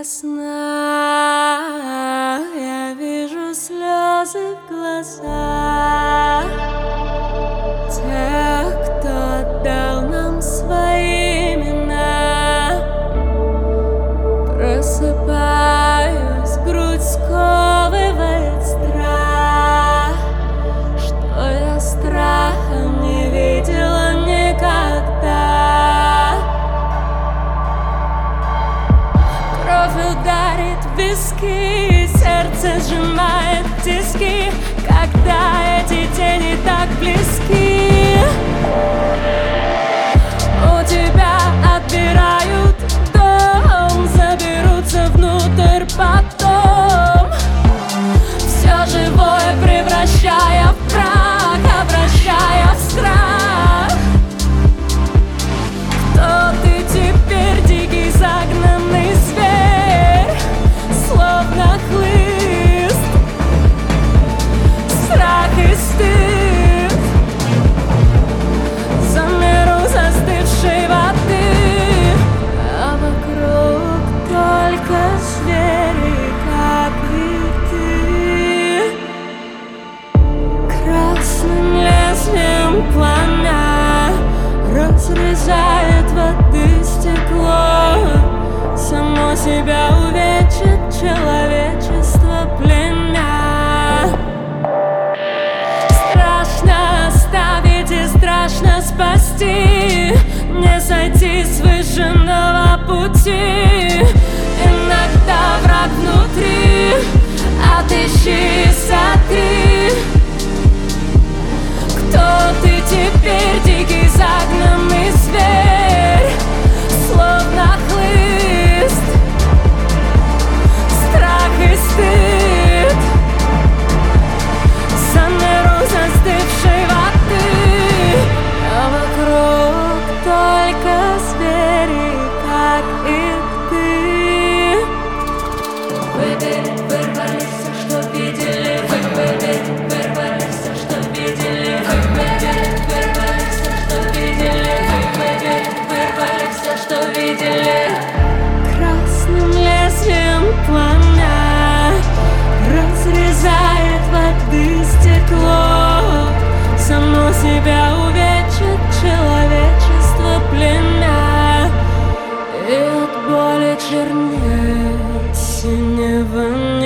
сна я вижу слезы в глазах тех, кто отдал нам свои имена. Просыпаюсь, грудь сковывает страх, что я страха не видела никогда. Кровь ударит в виски, сердце сжимает тиски, когда эти тени так близки. У тебя отбирают дом, заберутся внутрь потом, все живое превращая в прах, обращая в страх. Кто ты теперь, дикий загнанный зверь, словно хлыст, страх и стыд, замеру застывшей воды, а вокруг только звери, как и ты. Красным лезвием пламя разрезает воды стекло, само себя увечит человечество племя. Страшно оставить и страшно спасти, не сойти с выжженного пути. Иногда враг внутри, отыщи и сотри. Кто ты теперь, дикий загнанный зверь, словно хлыст, страх и стыд, замеру застывшей воды, а вокруг только звери, как и ты. Вырвались все, что видели, вырвались все, что видели, вырвались все, что видели, вырвались все, что видели. Красным лезвием пламя разрезает воды стекло, само себя увечит человечество племя, и от боли чернеет синего